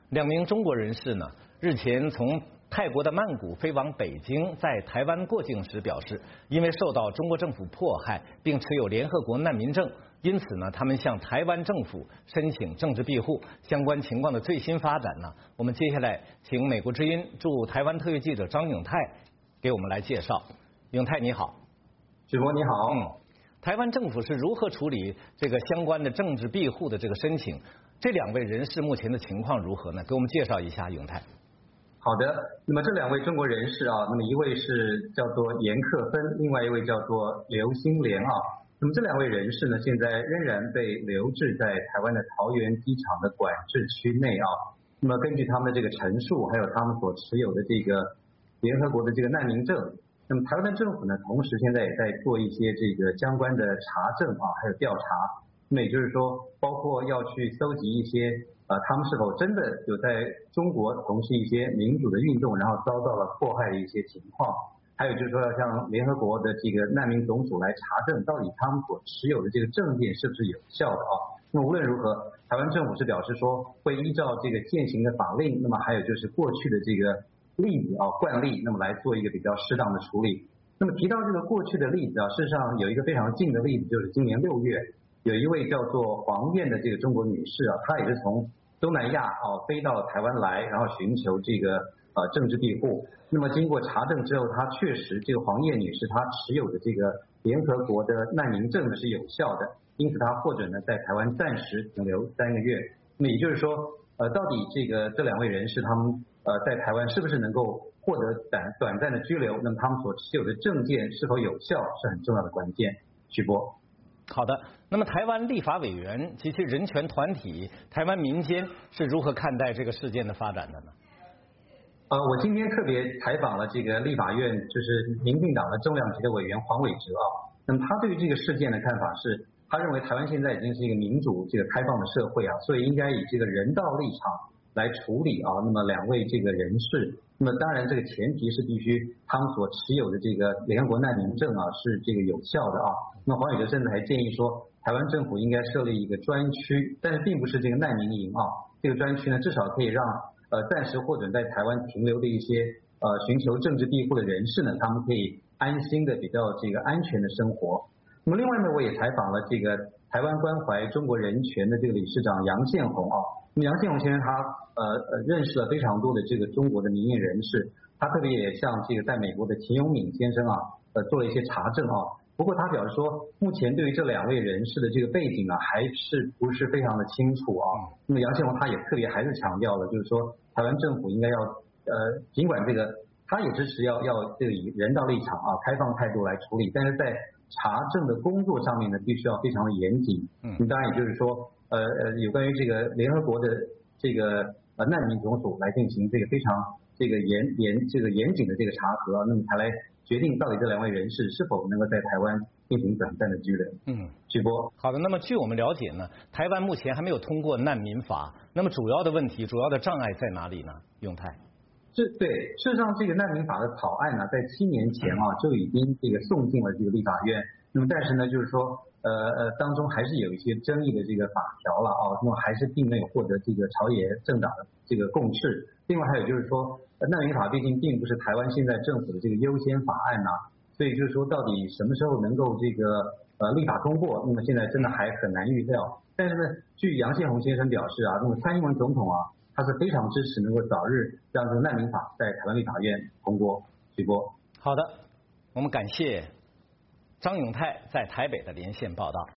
两名中国人士呢，日前从泰国的曼谷飞往北京，在台湾过境时表示，因为受到中国政府迫害，并持有联合国难民证，因此呢，他们向台湾政府申请政治庇护。相关情况的最新发展呢，我们接下来请美国之音驻台湾特约记者张永泰给我们来介绍。永泰你好。 主播你好。 台湾政府是如何处理这个相关的政治庇护的这个申请？这两位人士目前的情况如何呢？给我们介绍一下，永泰。 好的，那么这两位中国人士啊，那么一位是叫做严克芬，另外一位叫做刘新莲啊。那么这两位人士呢，现在仍然被留置在台湾的桃园机场的管制区内啊。那么根据他们的这个陈述，还有他们所持有的这个联合国的这个难民证，那么台湾的政府呢，同时现在也在做一些这个相关的查证啊，还有调查。那么也就是说，包括要去搜集一些他们是否真的有在中国从事一些民主的运动，然后遭到了迫害的一些情况。还有就是说，要向联合国的这个难民总署来查证，到底他们所持有的这个证件是不是有效的啊？那么无论如何，台湾政府是表示说，会依照这个现行的法令，那么还有就是过去的这个例子啊惯例，那么来做一个比较适当的处理。那么提到这个过去的例子啊，事实上有一个非常近的例子，就是今年6月，有一位叫做黄燕的这个中国女士啊，她也是从东南亚飞到台湾来，然后寻求这个政治庇护。那么经过查证之后，她确实这个黄燕女士她持有的这个联合国的难民证是有效的，因此她获准呢在台湾暂时停留3个月。那么也就是说，到底这两位人士他们在台湾是不是能够获得短暂的居留？那么他们所持有的证件是否有效是很重要的关键。徐波。 好的，那么台湾立法委员及其人权团体、台湾民间是如何看待这个事件的发展的呢？ 我今天特别采访了这个立法院就是民进党的重量级的委员黄伟哲啊，那么他对于这个事件的看法是，他认为台湾现在已经是一个民主、这个开放的社会啊，所以应该以这个人道立场来处理啊。那么两位这个人士，那么当然这个前提是必须他们所持有的这个联合国难民证啊是这个有效的啊。那黄伟哲甚至还建议说，台湾政府应该设立一个专区，但是并不是这个难民营啊，这个专区呢至少可以让暂时获准在台湾停留的一些寻求政治庇护的人士呢，他们可以安心的比较这个安全的生活。那么另外呢，我也采访了这个台湾关怀中国人权的这个理事长杨宪宏啊。那么杨宪宏先生他认识了非常多的这个中国的民意人士，他特别也向这个在美国的秦永敏先生啊做了一些查证啊。不过他表示说，目前对于这两位人士的这个背景啊，还是不是非常的清楚啊。那么杨宪宏他也特别还是强调了，就是说台湾政府应该要尽管这个他也支持要这个以人道立场啊开放态度来处理，但是在查证的工作上面呢，必须要非常的严谨。当然也就是说有关于这个联合国的这个难民总署来进行这个非常这个严谨的这个查核，那么才来决定到底这两位人士是否能够在台湾进行短暂的居留。徐波。 好的，那么据我们了解呢，台湾目前还没有通过难民法，那么主要的问题、主要的障碍在哪里呢？永泰。 对，事实上这个难民法的草案呢，在7年前啊就已经这个送进了这个立法院。那么但是呢，就是说当中还是有一些争议的这个法条了啊，那么还是并没有获得这个朝野政党的这个共识。另外还有就是说，难民法毕竟并不是台湾现在政府的这个优先法案呐，所以就是说到底什么时候能够这个立法通过，那么现在真的还很难预料。但是呢，据杨宪宏先生表示啊，那么蔡英文总统啊，他是非常支持能够早日让这个难民法在台湾立法院通过。徐波。 好的，我们感谢张永泰在台北的连线报道。